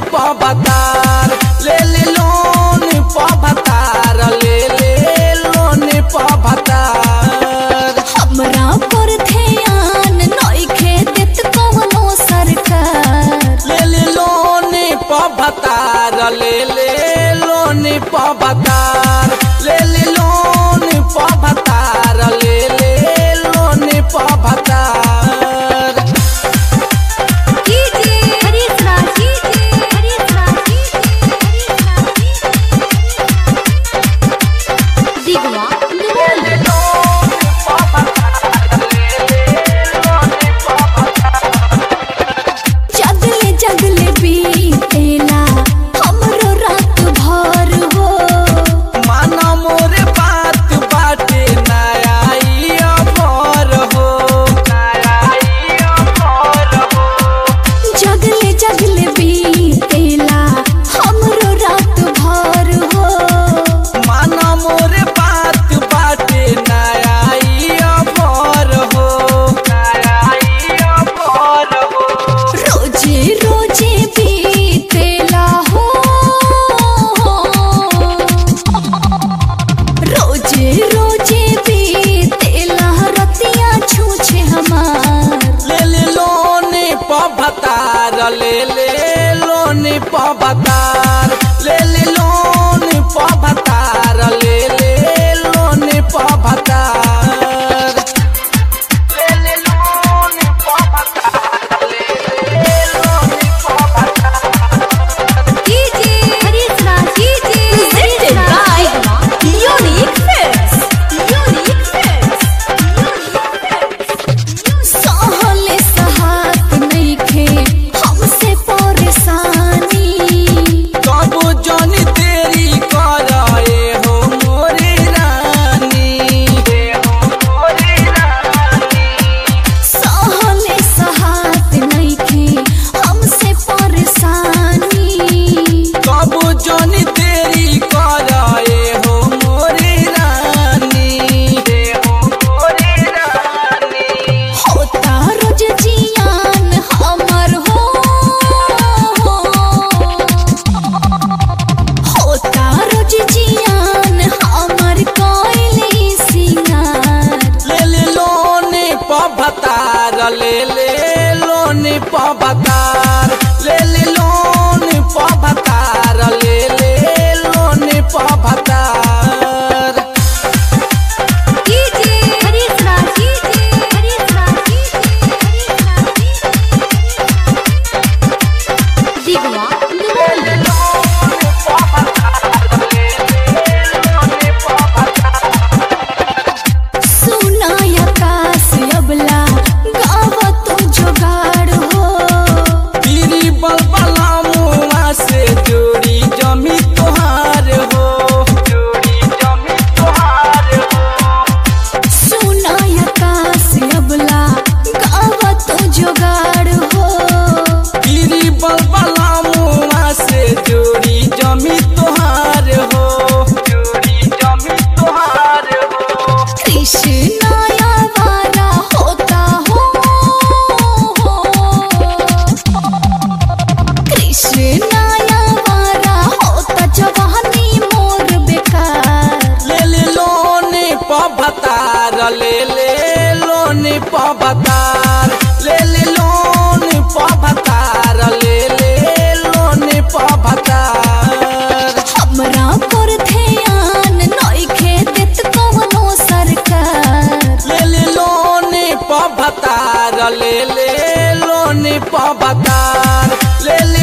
पवतार ले ले लोन पवतार ले ले लोन पवतार। हमरा पर ध्यान नइखे देत कवनो सरकार। ले ले लोन पवतार ले ले लोन पवतार ले ले लोन पवतार ले ले लोन पवतार। ले ले लोन पवतार ले ले लोन पवतार ले ले लोन पवतार। ले ले लोन पवतार ले ले लोन पवतार। Presented by Unique Films. सहले सहात नइखे हमसे परेशानी। कब जानी तेरी कराए हो मोरी रानी हो मोरी रानी। सहले सहात नइखे हमसे परेशानी। कब जानी तेरी कराए हो मोरी रानी हो मोरी रानी। होता रोज जियान हमर हो। होता रोज जियान हमर कोइली सिंगार। ले ले लोन पवतार ले ले लोन पवतार ले ले लोन पवतार ले ले लोन पवतार। ले ले लोन पवतार ले ले लोन पवतार ले ले लोन पवतार। हमरा पर ध्यान नइखे देत कवनो सरकार। ले ले लोन पवतार ले ले लोन पवतार ले ले